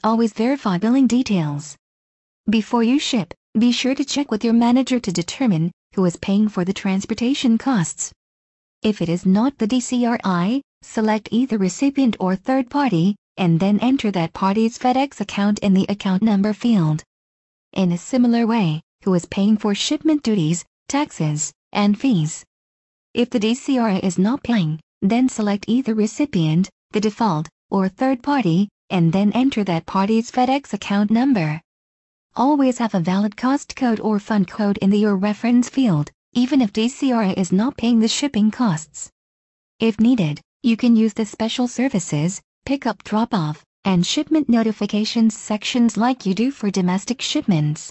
Always verify billing details. Before you ship, be sure to check with your manager to determine who is paying for the transportation costs. If it is not the DCRI, select either recipient or third party, and then enter that party's FedEx account in the account number field. In a similar way, who is paying for shipment duties, taxes, and fees. If the DCRI is not paying, then select either recipient, the default, or third party, and then enter that party's FedEx account number. Always have a valid cost code or fund code in the Your Reference field, even if DCRI is not paying the shipping costs. If needed, you can use the Special Services, Pickup Drop-Off, and Shipment Notifications sections like you do for domestic shipments.